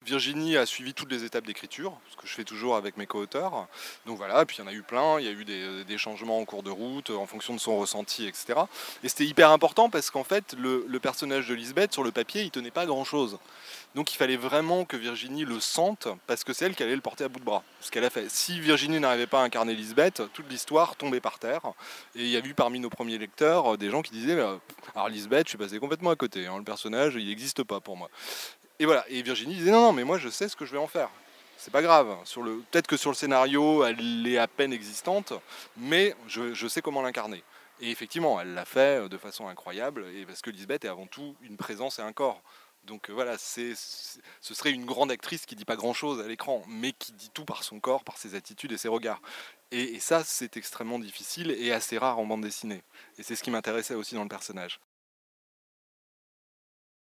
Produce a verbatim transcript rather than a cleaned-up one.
Virginie a suivi toutes les étapes d'écriture, ce que je fais toujours avec mes co-auteurs. Donc voilà, puis il y en a eu plein, il y a eu des, des changements en cours de route, en fonction de son ressenti, et cetera. Et c'était hyper important parce qu'en fait, le, le personnage de Lisbeth, sur le papier, il tenait pas grand-chose. Donc il fallait vraiment que Virginie le sente, parce que c'est elle qui allait le porter à bout de bras. Ce qu'elle a fait. Si Virginie n'arrivait pas à incarner Lisbeth, toute l'histoire tombait par terre. Et il y a eu parmi nos premiers lecteurs des gens qui disaient euh, alors Lisbeth, je suis passé complètement à côté, hein, le personnage, il n'existe pas pour moi. Et voilà, et Virginie disait non, non, mais moi je sais ce que je vais en faire. C'est pas grave. Sur le... Peut-être que sur le scénario, elle est à peine existante, mais je, je sais comment l'incarner. Et effectivement, elle l'a fait de façon incroyable, et parce que Lisbeth est avant tout une présence et un corps. Donc euh, voilà, c'est, c'est- ce serait une grande actrice qui dit pas grand-chose à l'écran, mais qui dit tout par son corps, par ses attitudes et ses regards. Et, et ça, c'est extrêmement difficile et assez rare en bande dessinée. Et c'est ce qui m'intéressait aussi dans le personnage.